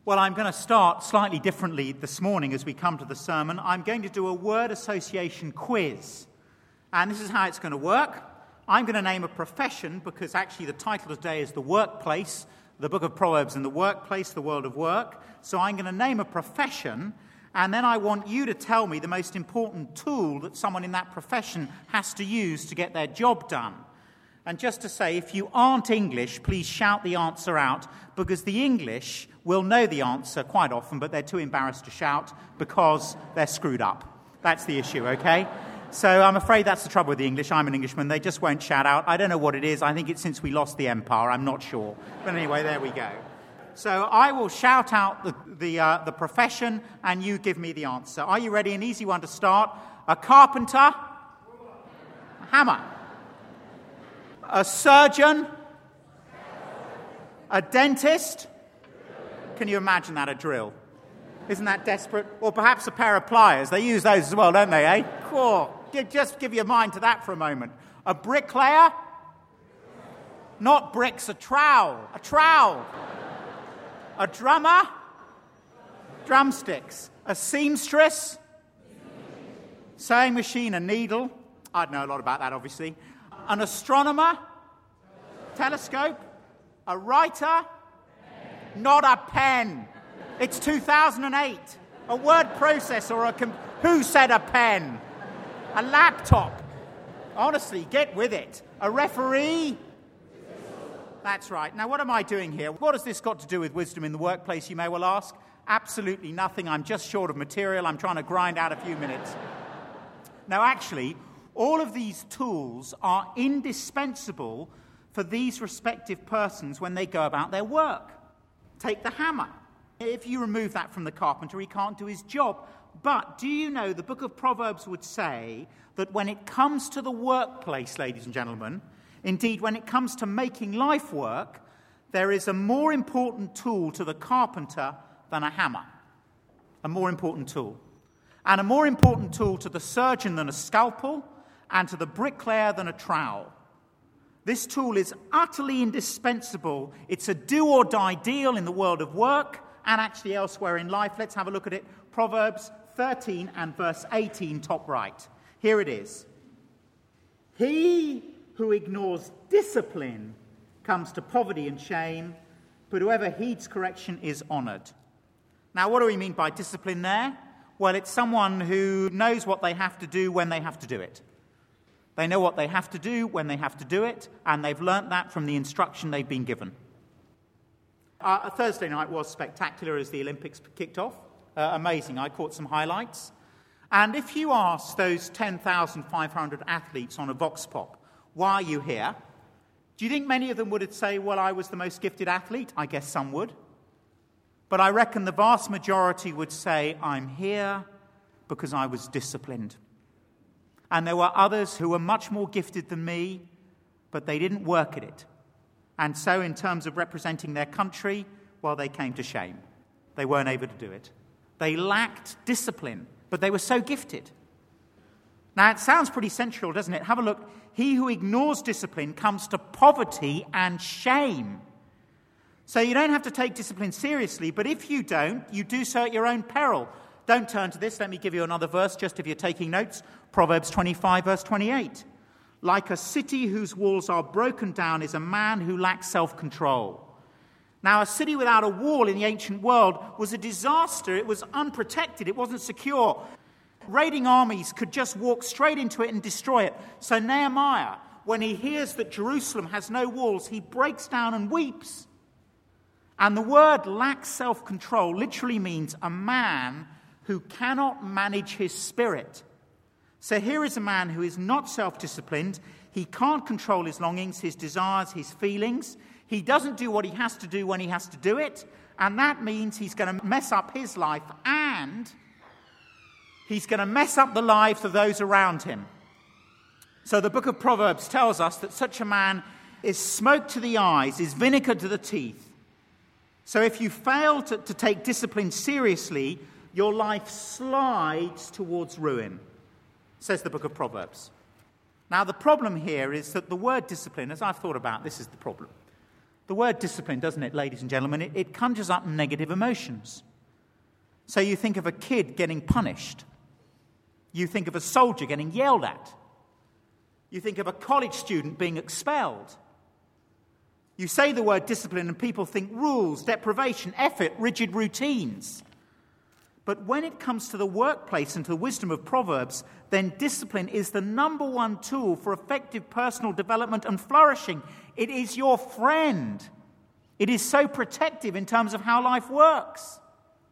Well, I'm going to start slightly differently this morning as we come to the sermon. I'm going to do a word association quiz. And this is how it's going to work. I'm going to name a profession because actually the title today is The Workplace, the book of Proverbs in the workplace, the world of work. So I'm going to name a profession, and then I want you to tell me the most important tool that someone in that profession has to use to get their job done. And just to say, if you aren't English, please shout the answer out, because the English will know the answer quite often, but they're too embarrassed to shout because they're screwed up. That's the issue, okay? So I'm afraid that's the trouble with the English. I'm an Englishman. They just won't shout out. I don't know what it is. I think it's since we lost the empire. I'm not sure. But anyway, there we go. So I will shout out the profession, and you give me the answer. Are you ready? An easy one to start. A carpenter. A hammer. A surgeon. A dentist. Can you imagine that, a drill? Isn't that desperate? Or perhaps a pair of pliers. They use those as well, don't they, eh? Cool. Just give your mind to that for a moment. A bricklayer? Not bricks, a trowel. A trowel. A drummer? Drumsticks. A seamstress? Sewing machine, a needle. I'd know a lot about that, obviously. An astronomer? Telescope? A writer? Not a pen. It's 2008. A word processor or who said a pen? A laptop. Honestly, get with it. A referee? That's right. Now, what am I doing here? What has this got to do with wisdom in the workplace, you may well ask? Absolutely nothing. I'm just short of material. I'm trying to grind out a few minutes. Now, actually, all of these tools are indispensable for these respective persons when they go about their work. Take the hammer. If you remove that from the carpenter, he can't do his job. But do you know the book of Proverbs would say that when it comes to the workplace, ladies and gentlemen, indeed when it comes to making life work, there is a more important tool to the carpenter than a hammer. A more important tool. And a more important tool to the surgeon than a scalpel, and to the bricklayer than a trowel. This tool is utterly indispensable. It's a do-or-die deal in the world of work and actually elsewhere in life. Let's have a look at it. Proverbs 13 and verse 18, top right. Here it is. He who ignores discipline comes to poverty and shame, but whoever heeds correction is honored. Now, what do we mean by discipline there? Well, it's someone who knows what they have to do when they have to do it. They know what they have to do when they have to do it, and they've learnt that from the instruction they've been given. Thursday night was spectacular as the Olympics kicked off. Amazing. I caught some highlights. And if you ask those 10,500 athletes on a vox pop, why are you here? Do you think many of them would say, well, I was the most gifted athlete? I guess some would. But I reckon the vast majority would say, I'm here because I was disciplined. And there were others who were much more gifted than me, but they didn't work at it. And so in terms of representing their country, well, they came to shame. They weren't able to do it. They lacked discipline, but they were so gifted. Now, it sounds pretty central, doesn't it? Have a look. He who ignores discipline comes to poverty and shame. So you don't have to take discipline seriously, but if you don't, you do so at your own peril. Don't turn to this. Let me give you another verse, just if you're taking notes. Proverbs 25, verse 28. Like a city whose walls are broken down is a man who lacks self-control. Now, a city without a wall in the ancient world was a disaster. It was unprotected. It wasn't secure. Raiding armies could just walk straight into it and destroy it. So Nehemiah, when he hears that Jerusalem has no walls, he breaks down and weeps. And the word lacks self-control literally means a man who cannot manage his spirit. So here is a man who is not self-disciplined. He can't control his longings, his desires, his feelings. He doesn't do what he has to do when he has to do it. And that means he's going to mess up his life, and he's going to mess up the lives of those around him. So the book of Proverbs tells us that such a man is smoke to the eyes, is vinegar to the teeth. So if you fail to take discipline seriously, your life slides towards ruin, says the book of Proverbs. Now, the problem here is that the word discipline, as I've thought about, this is the problem. The word discipline, doesn't it, ladies and gentlemen, it conjures up negative emotions. So you think of a kid getting punished. You think of a soldier getting yelled at. You think of a college student being expelled. You say the word discipline and people think rules, deprivation, effort, rigid routines. But when it comes to the workplace and to the wisdom of Proverbs, then discipline is the number one tool for effective personal development and flourishing. It is your friend. It is so protective in terms of how life works.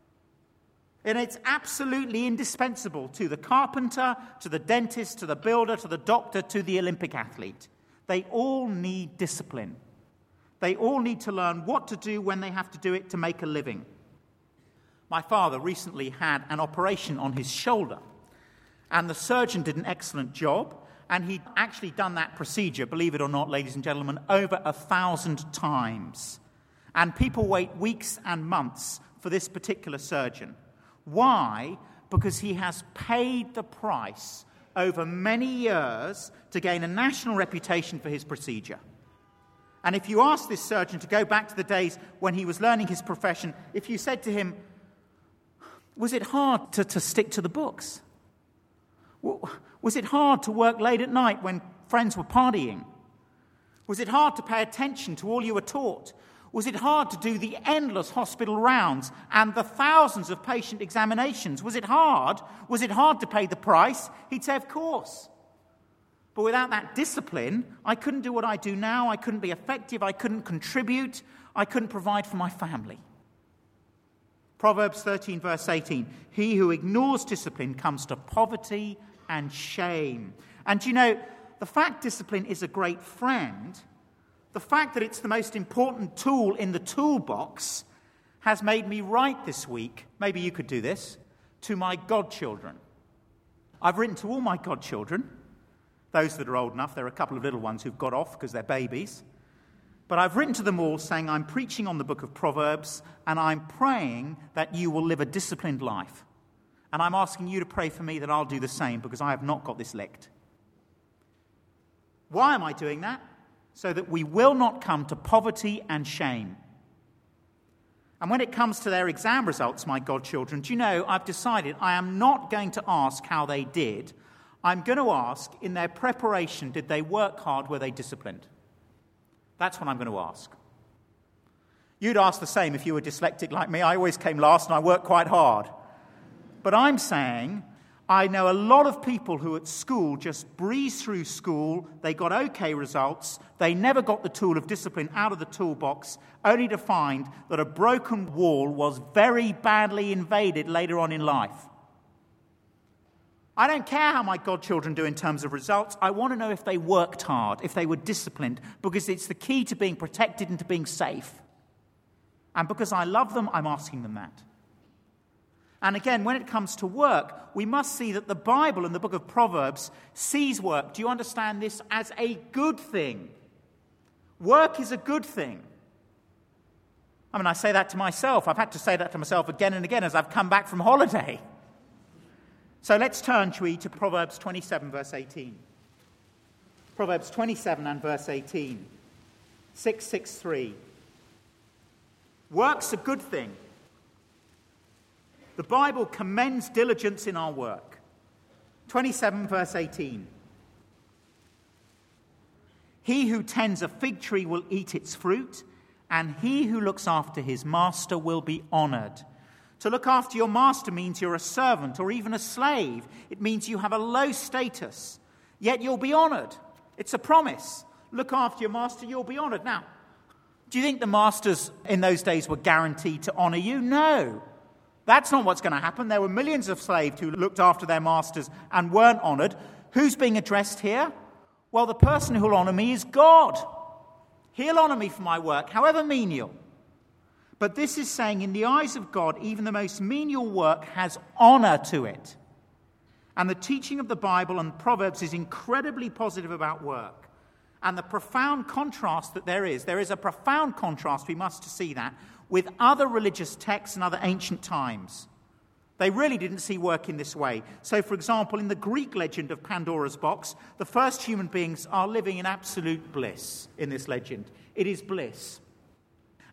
And it's absolutely indispensable to the carpenter, to the dentist, to the builder, to the doctor, to the Olympic athlete. They all need discipline. They all need to learn what to do when they have to do it to make a living. My father recently had an operation on his shoulder, and the surgeon did an excellent job, and he'd actually done that procedure, believe it or not, ladies and gentlemen, over 1,000 times. And people wait weeks and months for this particular surgeon. Why? Because he has paid the price over many years to gain a national reputation for his procedure. And if you ask this surgeon to go back to the days when he was learning his profession, if you said to him, was it hard to stick to the books? Was it hard to work late at night when friends were partying? Was it hard to pay attention to all you were taught? Was it hard to do the endless hospital rounds and the thousands of patient examinations? Was it hard? Was it hard to pay the price? He'd say, of course. But without that discipline, I couldn't do what I do now. I couldn't be effective. I couldn't contribute. I couldn't provide for my family. Proverbs 13, verse 18, he who ignores discipline comes to poverty and shame. And you know, the fact discipline is a great friend, the fact that it's the most important tool in the toolbox has made me write this week, maybe you could do this, to my godchildren. I've written to all my godchildren, those that are old enough. There are a couple of little ones who've got off because they're babies. But I've written to them all saying I'm preaching on the book of Proverbs and I'm praying that you will live a disciplined life. And I'm asking you to pray for me that I'll do the same because I have not got this licked. Why am I doing that? So that we will not come to poverty and shame. And when it comes to their exam results, my godchildren, do you know, I've decided I am not going to ask how they did. I'm going to ask, in their preparation, did they work hard? Were they disciplined? That's what I'm going to ask. You'd ask the same if you were dyslexic like me. I always came last and I worked quite hard. But I'm saying I know a lot of people who at school just breezed through school. They got okay results. They never got the tool of discipline out of the toolbox, only to find that a broken wall was very badly invaded later on in life. I don't care how my godchildren do in terms of results. I want to know if they worked hard, if they were disciplined, because it's the key to being protected and to being safe. And because I love them, I'm asking them that. And again, when it comes to work, we must see that the Bible and the book of Proverbs sees work. Do you understand this? As a good thing. Work is a good thing. I mean, I say that to myself. I've had to say that to myself again and again as I've come back from holiday. So let's turn, shall we, to Proverbs 27, verse 18. Proverbs 27 and verse 18. 663. Work's a good thing. The Bible commends diligence in our work. 27, verse 18. He who tends a fig tree will eat its fruit, and he who looks after his master will be honored. To look after your master means you're a servant or even a slave. It means you have a low status, yet you'll be honored. It's a promise. Look after your master, you'll be honored. Now, do you think the masters in those days were guaranteed to honor you? No. That's not what's going to happen. There were millions of slaves who looked after their masters and weren't honored. Who's being addressed here? Well, the person who'll honor me is God. He'll honor me for my work, however menial. But this is saying, in the eyes of God, even the most menial work has honor to it. And the teaching of the Bible and Proverbs is incredibly positive about work. And the profound contrast that there is a profound contrast, we must see that, with other religious texts and other ancient times. They really didn't see work in this way. So, for example, in the Greek legend of Pandora's box, the first human beings are living in absolute bliss in this legend. It is bliss.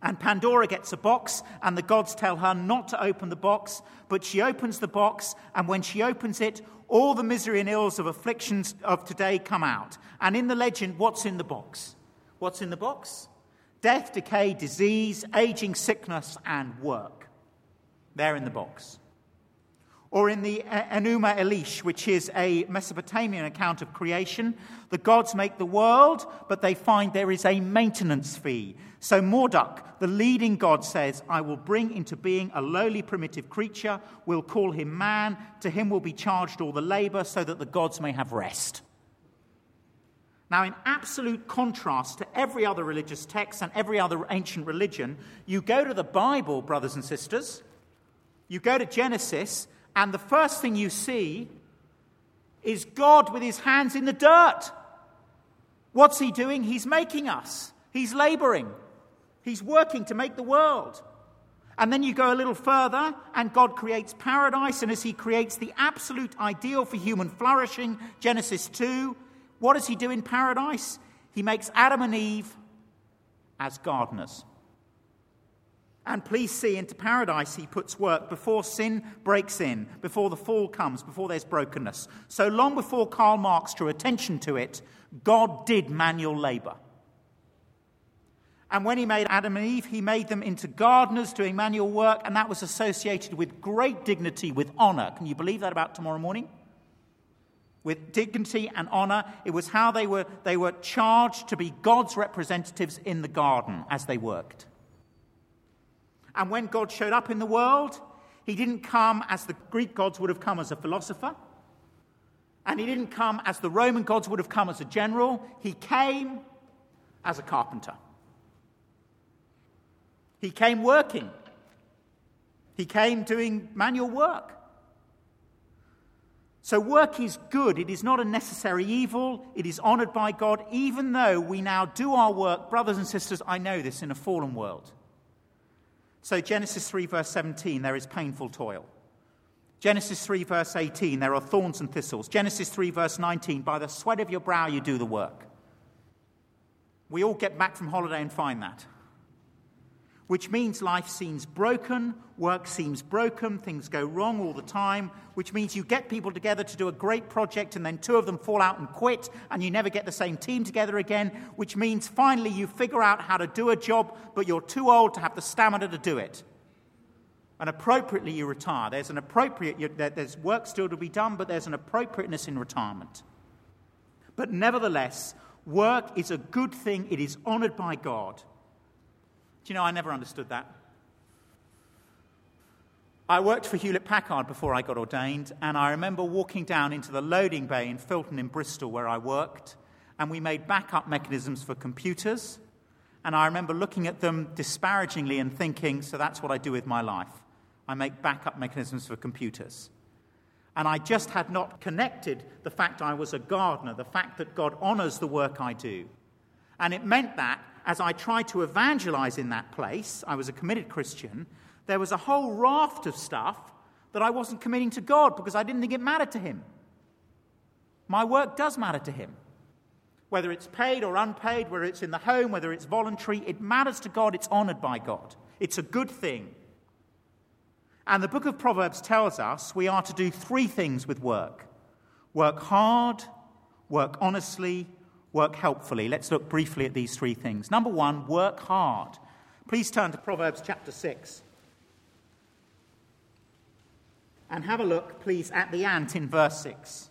And Pandora gets a box, and the gods tell her not to open the box, but she opens the box, and when she opens it, all the misery and ills of afflictions of today come out. And in the legend, what's in the box? What's in the box? Death, decay, disease, aging, sickness, and work. They're in the box. Or in the Enuma Elish, which is a Mesopotamian account of creation, the gods make the world, but they find there is a maintenance fee. So Marduk, the leading god, says, I will bring into being a lowly primitive creature, we'll call him man, to him will be charged all the labor so that the gods may have rest. Now, in absolute contrast to every other religious text and every other ancient religion, you go to the Bible, brothers and sisters, you go to Genesis, and the first thing you see is God with his hands in the dirt. What's he doing? He's making us. He's laboring. He's working to make the world. And then you go a little further, and God creates paradise, and as he creates the absolute ideal for human flourishing, Genesis 2, what does he do in paradise? He makes Adam and Eve as gardeners. And please see, into paradise he puts work before sin breaks in, before the fall comes, before there's brokenness. So long before Karl Marx drew attention to it, God did manual labor. And when he made Adam and Eve, he made them into gardeners doing manual work, and that was associated with great dignity, with honor. Can you believe that about tomorrow morning? With dignity and honor, it was how they were charged to be God's representatives in the garden as they worked. And when God showed up in the world, he didn't come as the Greek gods would have come as a philosopher. And he didn't come as the Roman gods would have come as a general. He came as a carpenter. He came working. He came doing manual work. So work is good. It is not a necessary evil. It is honored by God, even though we now do our work. Brothers and sisters, I know this, in a fallen world. So Genesis 3 verse 17, there is painful toil. Genesis 3 verse 18, there are thorns and thistles. Genesis 3 verse 19, by the sweat of your brow you do the work. We all get back from holiday and find that. Which means life seems broken, work seems broken, things go wrong all the time, which means you get people together to do a great project and then two of them fall out and quit and you never get the same team together again, which means finally you figure out how to do a job, but you're too old to have the stamina to do it. And appropriately you retire. There's work still to be done, but there's an appropriateness in retirement. But nevertheless, work is a good thing. It is honored by God. Do you know, I never understood that. I worked for Hewlett-Packard before I got ordained, and I remember walking down into the loading bay in Filton in Bristol where I worked, and we made backup mechanisms for computers, and I remember looking at them disparagingly and thinking, so that's what I do with my life. I make backup mechanisms for computers. And I just had not connected the fact I was a gardener, the fact that God honors the work I do. And it meant that as I tried to evangelize in that place, I was a committed Christian, there was a whole raft of stuff that I wasn't committing to God because I didn't think it mattered to him. My work does matter to him. Whether it's paid or unpaid, whether it's in the home, whether it's voluntary, it matters to God, it's honored by God. It's a good thing. And the book of Proverbs tells us we are to do three things with work. Work hard, work honestly, work helpfully. Let's look briefly at these three things. Number one, work hard. Please turn to Proverbs chapter 6. And have a look, please, at the ant in verse 6.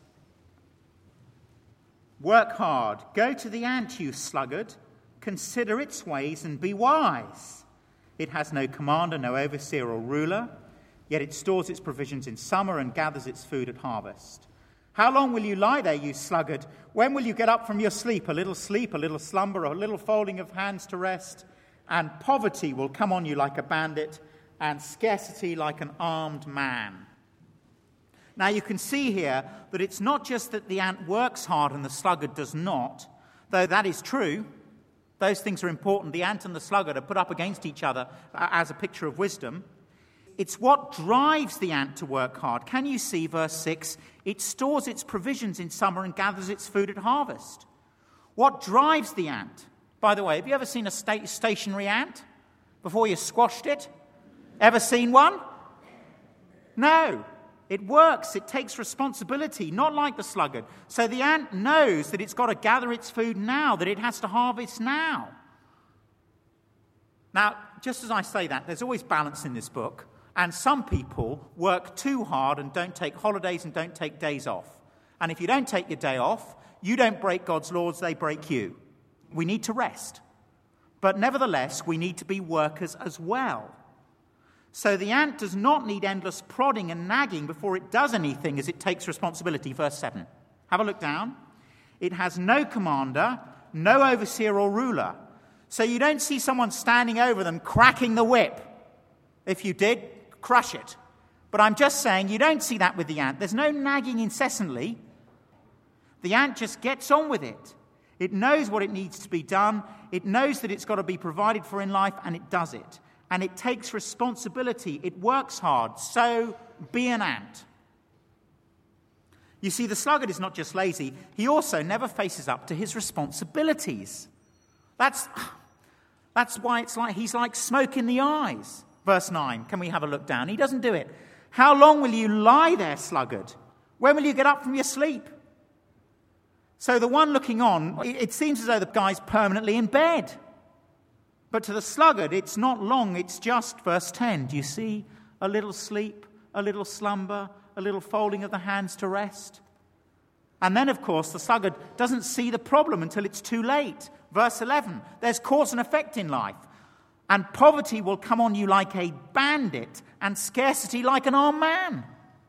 Work hard. Go to the ant, you sluggard. Consider its ways and be wise. It has no commander, no overseer or ruler, yet it stores its provisions in summer and gathers its food at harvest. How long will you lie there, you sluggard? When will you get up from your sleep? A little slumber, a little folding of hands to rest. And poverty will come on you like a bandit, and scarcity like an armed man. Now you can see here that it's not just that the ant works hard and the sluggard does not, though that is true. Those things are important. The ant and the sluggard are put up against each other as a picture of wisdom. It's what drives the ant to work hard. Can you see verse 6? It stores its provisions in summer and gathers its food at harvest. What drives the ant? By the way, have you ever seen a stationary ant? before you squashed it? Ever seen one? No. It works. It takes responsibility, not like the sluggard. So the ant knows that it's got to gather its food now, that it has to harvest now. Now, just as I say that, there's always balance in this book. And some people work too hard and don't take holidays and don't take days off. And if you don't take your day off, you don't break God's laws, they break you. We need to rest. But nevertheless, we need to be workers as well. So the ant does not need endless prodding and nagging before it does anything as it takes responsibility. Verse 7. Have a look down. It has no commander, no overseer or ruler. So you don't see someone standing over them cracking the whip. If you did, crush it. But I'm just saying you don't see that with the ant. There's no nagging incessantly. The ant just gets on with it. It knows what it needs to be done. It knows that it's got to be provided for in life, and it does it. And it takes responsibility. It works hard. So be an ant. You see, the sluggard is not just lazy. He also never faces up to his responsibilities. That's why it's like he's like smoke in the eyes. Verse 9. Can we have a look down? He doesn't do it. How long will you lie there, sluggard? When will you get up from your sleep? So the one looking on, it seems as though the guy's permanently in bed. But to the sluggard, it's not long, it's just, verse 10, do you see? A little sleep, a little slumber, a little folding of the hands to rest. And then, of course, the sluggard doesn't see the problem until it's too late. Verse 11, there's cause and effect in life. And poverty will come on you like a bandit, and scarcity like an armed man.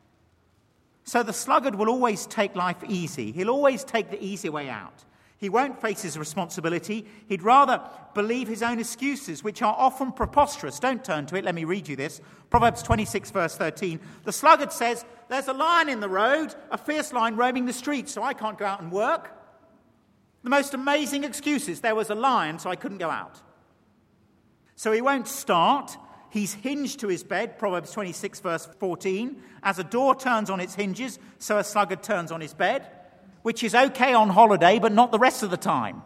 So the sluggard will always take life easy. He'll always take the easy way out. He won't face his responsibility. He'd rather believe his own excuses, which are often preposterous. Don't turn to it. Let me read you this. Proverbs 26, verse 13. The sluggard says, there's a lion in the road, a fierce lion roaming the streets, so I can't go out and work. The most amazing excuses. There was a lion, so I couldn't go out. So he won't start. He's hinged to his bed, Proverbs 26, verse 14. As a door turns on its hinges, so a sluggard turns on his bed. Which is okay on holiday, but not the rest of the time.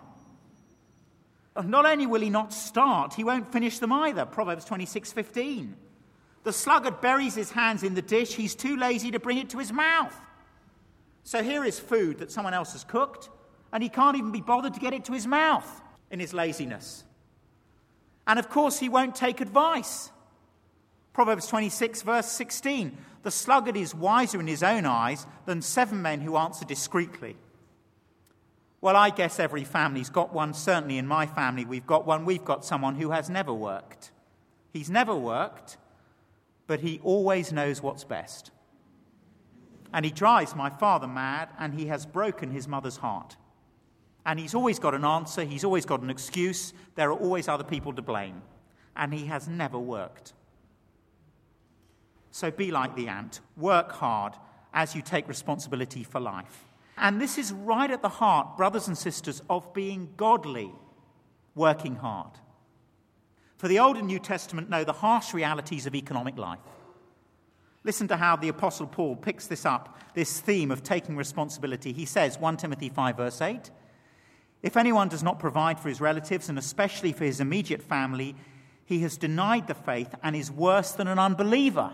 Not only will he not start, he won't finish them either. Proverbs 26:15. The sluggard buries his hands in the dish. He's too lazy to bring it to his mouth. So here is food that someone else has cooked, and he can't even be bothered to get it to his mouth in his laziness. And of course, he won't take advice. Proverbs 26, verse 16. The sluggard is wiser in his own eyes than 7 men who answer discreetly. Well, I guess every family's got one. Certainly in my family, we've got one. We've got someone who has never worked. He's never worked, but he always knows what's best. And he drives my father mad, and he has broken his mother's heart. And he's always got an answer. He's always got an excuse. There are always other people to blame. And he has never worked. So be like the ant. Work hard as you take responsibility for life. And this is right at the heart, brothers and sisters, of being godly, working hard. For the Old and New Testament know the harsh realities of economic life. Listen to how the Apostle Paul picks this up, this theme of taking responsibility. He says, 1 Timothy 5, verse 8, if anyone does not provide for his relatives, and especially for his immediate family, he has denied the faith and is worse than an unbeliever.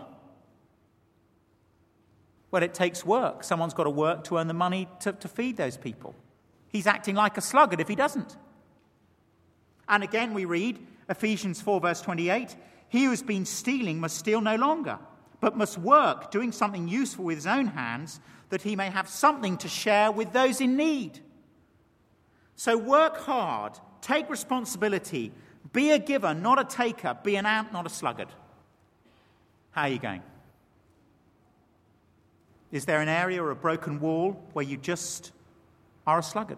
Well, it takes work. Someone's got to work to earn the money to feed those people. He's acting like a sluggard if he doesn't. And again we read, Ephesians 4, verse 28, he who has been stealing must steal no longer, but must work, doing something useful with his own hands, that he may have something to share with those in need. So work hard, take responsibility, be a giver, not a taker, be an ant, not a sluggard. How are you going? Is there an area or a broken wall where you just are a sluggard?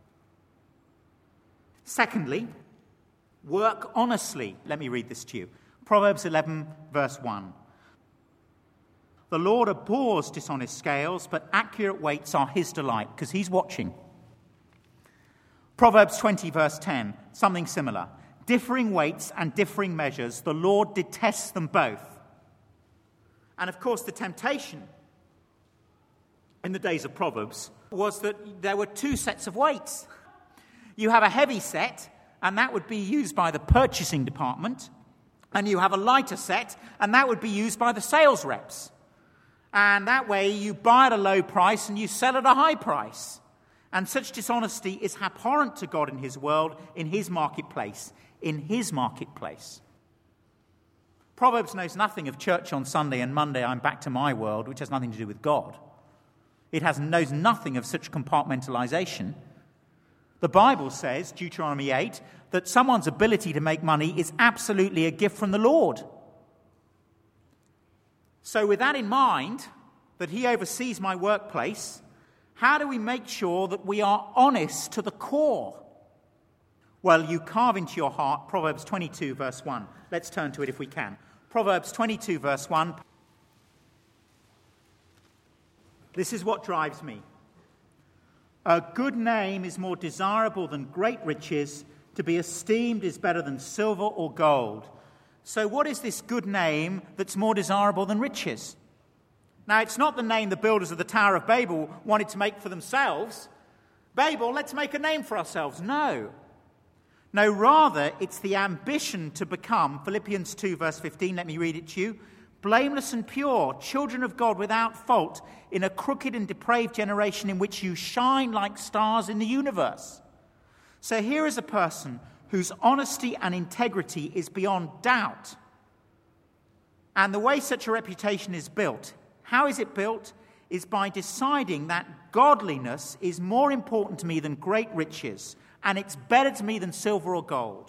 Secondly, work honestly. Let me read this to you. Proverbs 11, verse 1. The Lord abhors dishonest scales, but accurate weights are his delight, because he's watching. Proverbs 20, verse 10, something similar. Differing weights and differing measures, the Lord detests them both. And of course, the temptation in the days of Proverbs was that there were 2 sets of weights. You have a heavy set, and that would be used by the purchasing department, And you have a lighter set, and that would be used by the sales reps. And that way you buy at a low price and you sell at a high price. And such dishonesty is abhorrent to God in his world, in his marketplace. In his marketplace. Proverbs knows nothing of church on Sunday and Monday I'm back to my world, which has nothing to do with God. It knows nothing of such compartmentalization. The Bible says, Deuteronomy 8, that someone's ability to make money is absolutely a gift from the Lord. So with that in mind, that he oversees my workplace, how do we make sure that we are honest to the core? Well, you carve into your heart Proverbs 22, verse 1. Let's turn to it if we can. Proverbs 22, verse 1. This is what drives me. A good name is more desirable than great riches. To be esteemed is better than silver or gold. So what is this good name that's more desirable than riches? Now, it's not the name the builders of the Tower of Babel wanted to make for themselves. Babel, let's make a name for ourselves. No, rather, it's the ambition to become, Philippians 2, verse 15, let me read it to you, blameless and pure, children of God without fault, in a crooked and depraved generation in which you shine like stars in the universe. So here is a person whose honesty and integrity is beyond doubt. And the way such a reputation is built, how is it built? Is by deciding that godliness is more important to me than great riches, and it's better to me than silver or gold.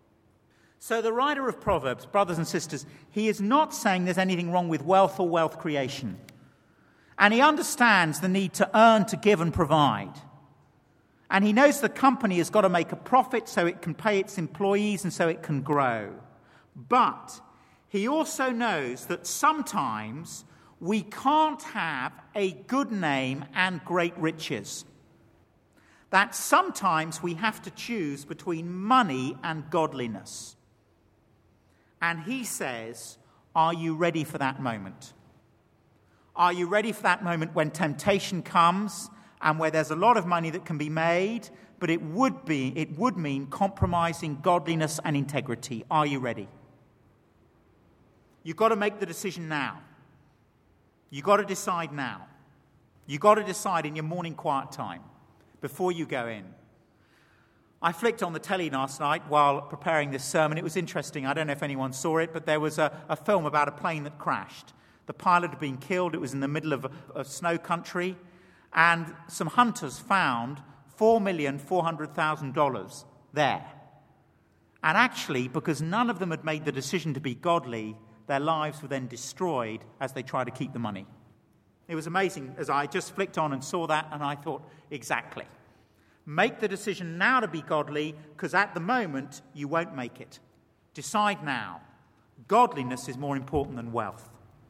So the writer of Proverbs, brothers and sisters, he is not saying there's anything wrong with wealth or wealth creation. And he understands the need to earn, to give and provide. And he knows the company has got to make a profit so it can pay its employees and so it can grow. But he also knows that sometimes we can't have a good name and great riches. That sometimes we have to choose between money and godliness. And he says, are you ready for that moment? Are you ready for that moment when temptation comes and where there's a lot of money that can be made, but it would mean compromising godliness and integrity? Are you ready? You've got to make the decision now. You've got to decide now. You've got to decide in your morning quiet time before you go in. I flicked on the telly last night while preparing this sermon. It was interesting. I don't know if anyone saw it, but there was a film about a plane that crashed. The pilot had been killed. It was in the middle of snow country. And some hunters found $4,400,000 there. And actually, because none of them had made the decision to be godly, their lives were then destroyed as they tried to keep the money. It was amazing as I just flicked on and saw that, and I thought, exactly. Make the decision now to be godly, because at the moment, you won't make it. Decide now. Godliness is more important than wealth.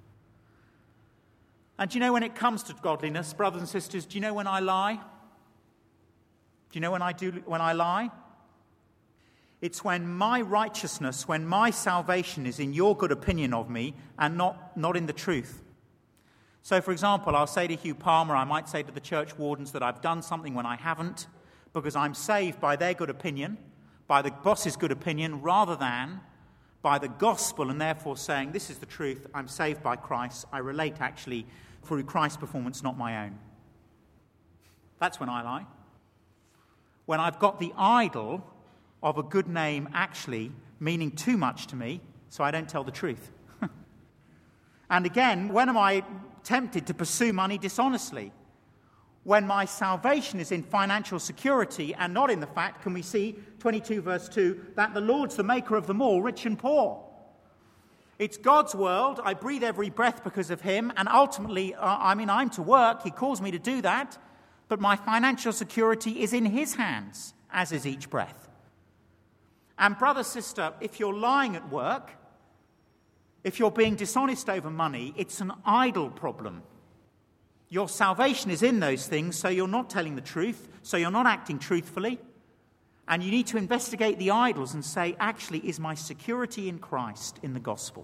And do you know when it comes to godliness, brothers and sisters, do you know when I lie? Do you know when I lie? It's when my righteousness, when my salvation is in your good opinion of me and not in the truth. So, for example, I'll say to Hugh Palmer, I might say to the church wardens that I've done something when I haven't, because I'm saved by their good opinion, by the boss's good opinion, rather than by the gospel, and therefore saying, this is the truth, I'm saved by Christ, I relate actually through Christ's performance, not my own. That's when I lie. When I've got the idol of a good name actually meaning too much to me, so I don't tell the truth. And again, when am I tempted to pursue money dishonestly? When my salvation is in financial security and not in the fact, can we see 22 verse 2, that the Lord's the maker of them all, rich and poor. It's God's world. I breathe every breath because of him. And ultimately, I'm to work. He calls me to do that. But my financial security is in his hands, as is each breath. And brother, sister, if you're lying at work, if you're being dishonest over money, it's an idol problem. Your salvation is in those things, so you're not telling the truth, so you're not acting truthfully. And you need to investigate the idols and say, actually, is my security in Christ in the gospel?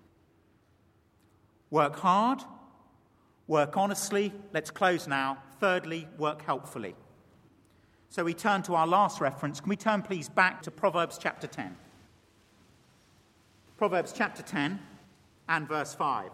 Work hard, work honestly. Let's close now. Thirdly, work helpfully. So we turn to our last reference. Can we turn, please, back to Proverbs chapter 10? Proverbs chapter 10 and verse 5.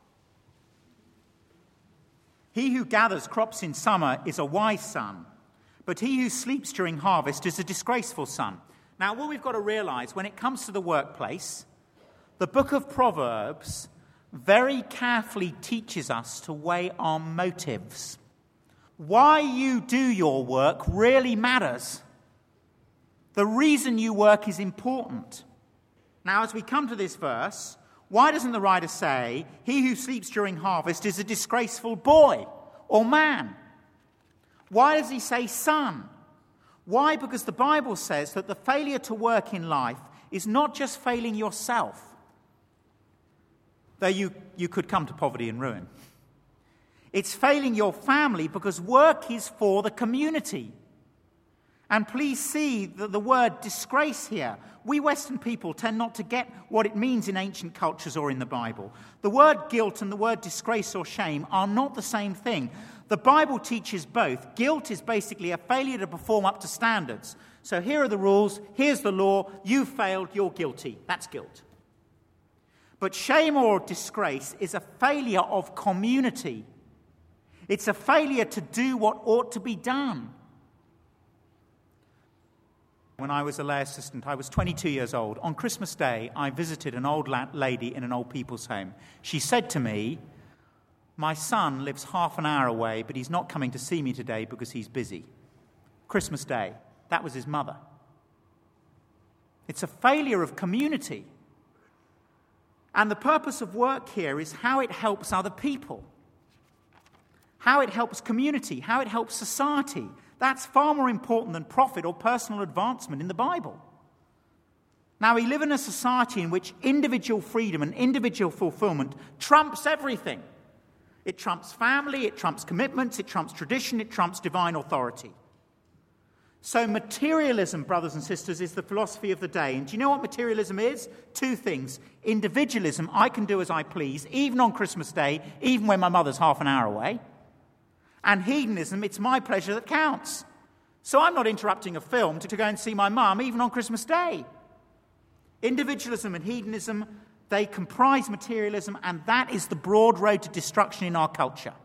He who gathers crops in summer is a wise son, but he who sleeps during harvest is a disgraceful son. Now, what we've got to realize when it comes to the workplace, the book of Proverbs very carefully teaches us to weigh our motives. Why you do your work really matters. The reason you work is important. Now, as we come to this verse, why doesn't the writer say, he who sleeps during harvest is a disgraceful boy or man? Why does he say son? Why? Because the Bible says that the failure to work in life is not just failing yourself, though you could come to poverty and ruin. It's failing your family, because work is for the community. And please see the word disgrace here. We Western people tend not to get what it means in ancient cultures or in the Bible. The word guilt and the word disgrace or shame are not the same thing. The Bible teaches both. Guilt is basically a failure to perform up to standards. So here are the rules, here's the law, you failed, you're guilty. That's guilt. But shame or disgrace is a failure of community. It's a failure to do what ought to be done. When I was a lay assistant, I was 22 years old. On Christmas Day, I visited an old lady in an old people's home. She said to me, my son lives half an hour away, but he's not coming to see me today because he's busy. Christmas Day. That was his mother. It's a failure of community. And the purpose of work here is how it helps other people, how it helps community, how it helps society. That's far more important than profit or personal advancement in the Bible. Now, we live in a society in which individual freedom and individual fulfillment trumps everything. It trumps family, it trumps commitments, it trumps tradition, it trumps divine authority. So materialism, brothers and sisters, is the philosophy of the day. And do you know what materialism is? Two things. Individualism, I can do as I please, even on Christmas Day, even when my mother's half an hour away. And hedonism, it's my pleasure that counts. So I'm not interrupting a film to go and see my mum, even on Christmas Day. Individualism and hedonism, they comprise materialism, and that is the broad road to destruction in our culture.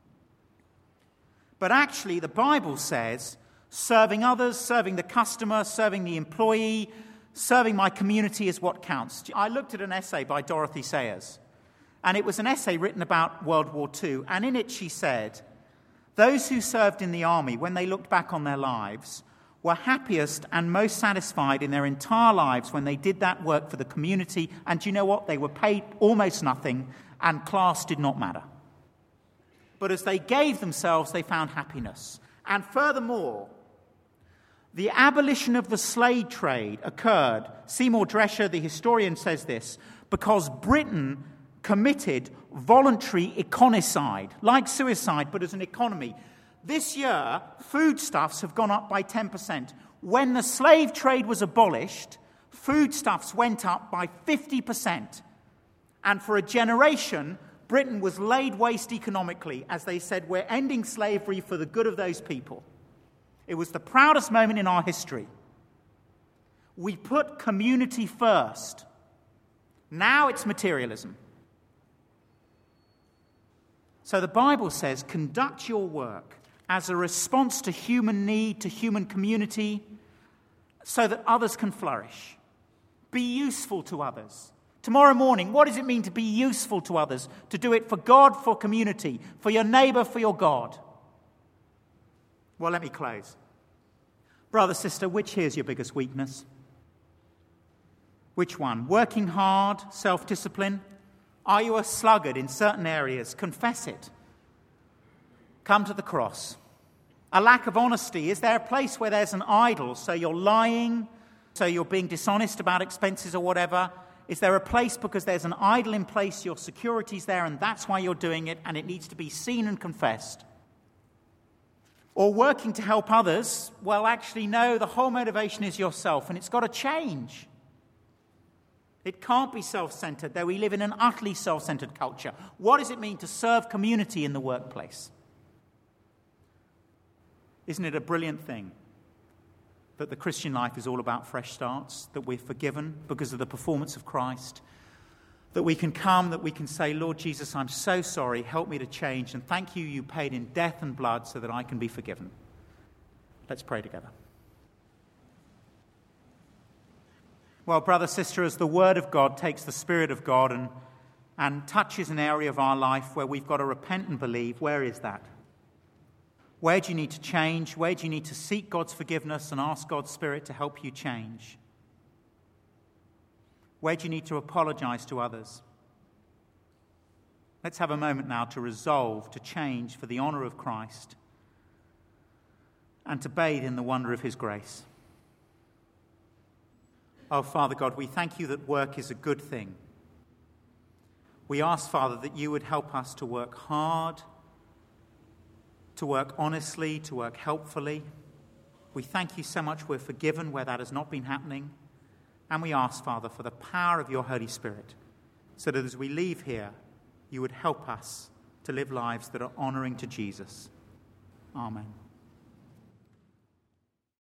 But actually, the Bible says, serving others, serving the customer, serving the employee, serving my community is what counts. I looked at an essay by Dorothy Sayers, and it was an essay written about World War II, and in it she said, those who served in the army, when they looked back on their lives, were happiest and most satisfied in their entire lives when they did that work for the community. And do you know what? They were paid almost nothing, and class did not matter. But as they gave themselves, they found happiness. And furthermore, the abolition of the slave trade occurred, Seymour Drescher, the historian, says this, because Britain committed voluntary econicide, like suicide, but as an economy. This year, foodstuffs have gone up by 10%. When the slave trade was abolished, foodstuffs went up by 50%. And for a generation, Britain was laid waste economically, as they said, we're ending slavery for the good of those people. It was the proudest moment in our history. We put community first. Now it's materialism. So the Bible says, conduct your work as a response to human need, to human community, so that others can flourish. Be useful to others. Tomorrow morning, what does it mean to be useful to others? To do it for God, for community, for your neighbor, for your God. Well, let me close. Brother, sister, which here is your biggest weakness? Which one? Working hard, self-discipline? Are you a sluggard in certain areas? Confess it. Come to the cross. A lack of honesty. Is there a place where there's an idol? So you're lying, so you're being dishonest about expenses or whatever. Is there a place because there's an idol in place, your security's there, and that's why you're doing it, and it needs to be seen and confessed? Or working to help others? Well, actually, no, the whole motivation is yourself, and it's got to change. It can't be self-centered, though we live in an utterly self-centered culture. What does it mean to serve community in the workplace? Isn't it a brilliant thing that the Christian life is all about fresh starts, that we're forgiven because of the performance of Christ, that we can come, that we can say, Lord Jesus, I'm so sorry, help me to change, and thank you, you paid in death and blood so that I can be forgiven. Let's pray together. Well, brother, sister, as the Word of God takes the Spirit of God and touches an area of our life where we've got to repent and believe, where is that? Where do you need to change? Where do you need to seek God's forgiveness and ask God's Spirit to help you change? Where do you need to apologize to others? Let's have a moment now to resolve to change for the honor of Christ and to bathe in the wonder of his grace. Oh, Father God, we thank you that work is a good thing. We ask, Father, that you would help us to work hard, to work honestly, to work helpfully. We thank you so much we're forgiven where that has not been happening. And we ask, Father, for the power of your Holy Spirit, so that as we leave here, you would help us to live lives that are honoring to Jesus. Amen.